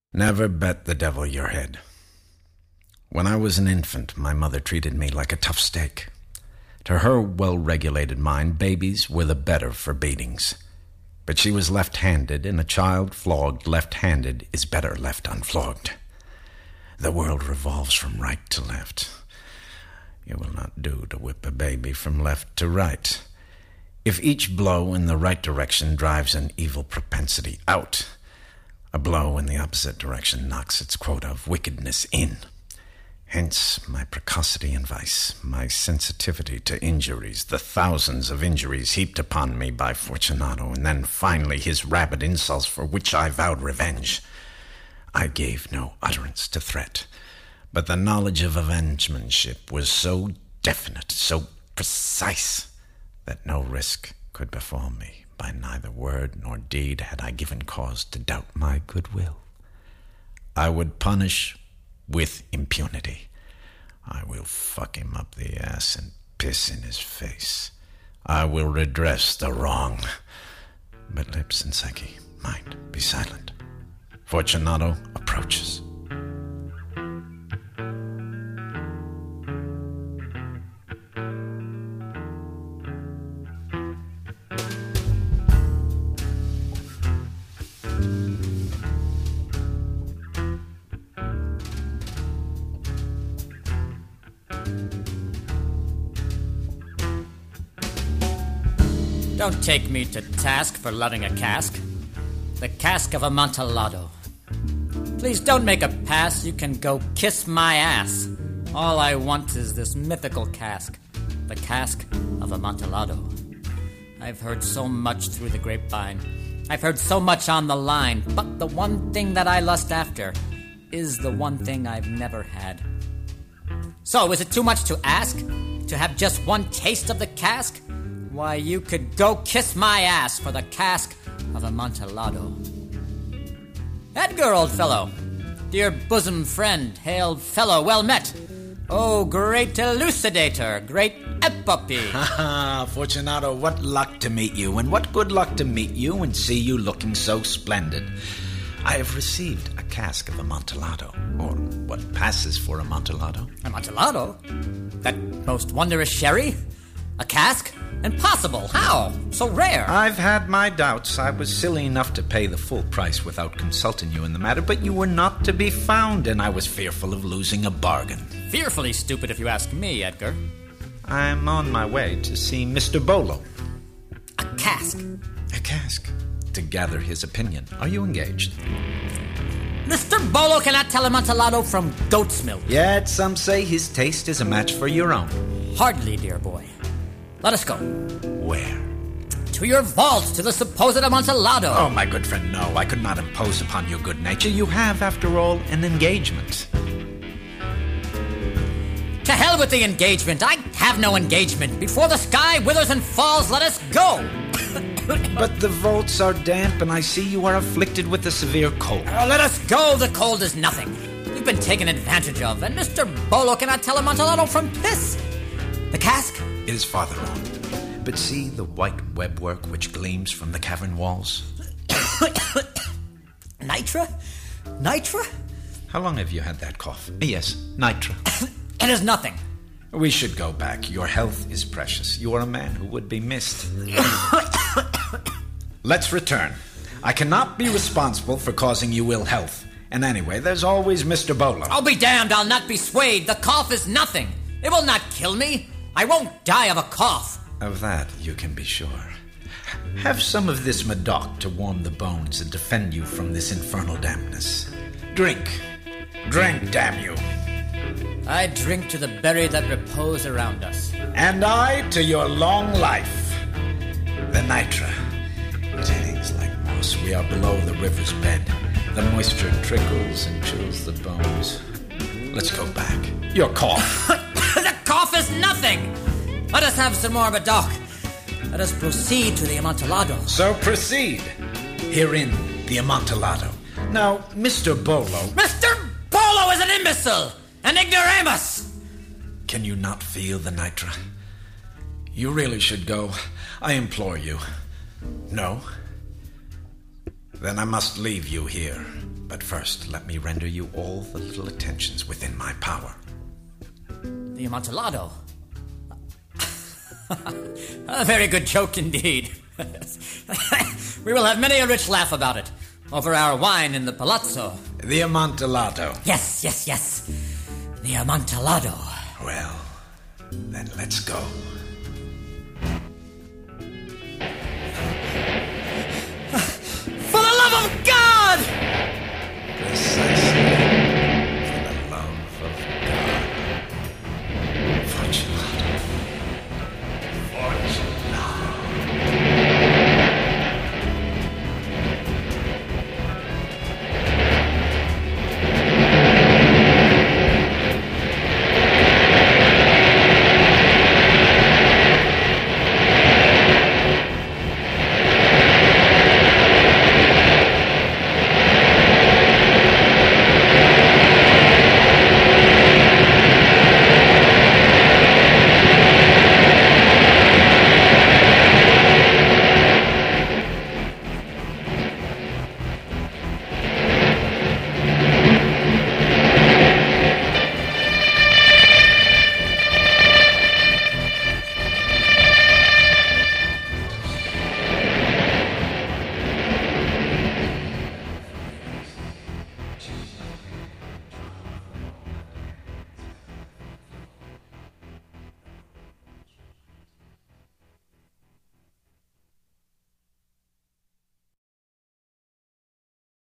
Never bet the devil your head. When I was an infant, my mother treated me like a tough steak. To her well-regulated mind, babies were the better for beatings. But she was left-handed, and a child flogged left-handed is better left unflogged. The world revolves from right to left. It will not do to whip a baby from left to right. If each blow in the right direction drives an evil propensity out, a blow in the opposite direction knocks its quota of wickedness in. Hence my precocity in vice, my sensitivity to injuries, the thousands of injuries heaped upon me by Fortunato, and then finally his rabid insults for which I vowed revenge. I gave no utterance to threat, but the knowledge of avengementship was so definite, so precise, that no risk could befall me. By neither word nor deed had I given cause to doubt my goodwill. I would punish with impunity. I will fuck him up the ass and piss in his face. I will redress the wrong. But lips and Psyche, mind, be silent. Fortunato approaches. Don't take me to task for loving a cask. The cask of Amontillado. Please don't make a pass. You can go kiss my ass. All I want is this mythical cask. The cask of Amontillado. I've heard so much through the grapevine. I've heard so much on the line. But the one thing that I lust after is the one thing I've never had. So, is it too much to ask? To have just one taste of the cask? Why, you could go kiss my ass for the cask of Amontillado. Edgar, old fellow, dear bosom friend, hail fellow, well met. Oh, great elucidator, great epopee. Ha, Fortunato, what luck to meet you, and what good luck to meet you and see you looking so splendid. I have received a cask of Amontillado, or what passes for Amontillado. Amontillado? That most wondrous sherry? A cask? Impossible! How? So rare! I've had my doubts. I was silly enough to pay the full price without consulting you in the matter, but you were not to be found, and I was fearful of losing a bargain. Fearfully stupid if you ask me, Edgar. I'm on my way to see Mr. Bolo. A cask? A cask? To gather his opinion. Are you engaged? Mr. Bolo cannot tell Amontillado from goat's milk. Yet some say his taste is a match for your own. Hardly, dear boy. Let us go. Where? To your vault, to the supposed Amontillado. Oh, my good friend, no. I could not impose upon your good nature. You have, after all, an engagement. To hell with the engagement. I have no engagement. Before the sky withers and falls, let us go. But the vaults are damp, and I see you are afflicted with a severe cold. Let us go. The cold is nothing. You've been taken advantage of, and Mr. Bolo cannot tell Amontillado from piss. The cask? It is farther on. But see the white webwork which gleams from the cavern walls? Nitra? Nitra? How long have you had that cough? Yes, nitra. It is nothing. We should go back. Your health is precious. You are a man who would be missed. Let's return. I cannot be responsible for causing you ill health. And anyway, there's always Mr. Bolo. I'll be damned, I'll not be swayed. The cough is nothing. It will not kill me. I won't die of a cough. Of that you can be sure. Have some of this Medoc to warm the bones and defend you from this infernal dampness. Drink. Drink, damn you. I drink to the buried that repose around us. And I to your long life. The nitra. It hangs like moss. We are below the river's bed. The moisture trickles and chills the bones. Let's go back. Your cough. The cough is nothing. Let us have some more Medoc. Let us proceed to the Amontillado. So proceed. Herein the Amontillado. Now, Mr. Bolo... Mr. Bolo is an imbecile! An ignoramus! Can you not feel the nitra? You really should go. I implore you. No? Then I must leave you here. But first, let me render you all the little attentions within my power. The Amontillado. A very good joke indeed. We will have many a rich laugh about it, over our wine in the palazzo. The Amontillado. Yes. The Amontillado. Well, then let's go. For the love of God!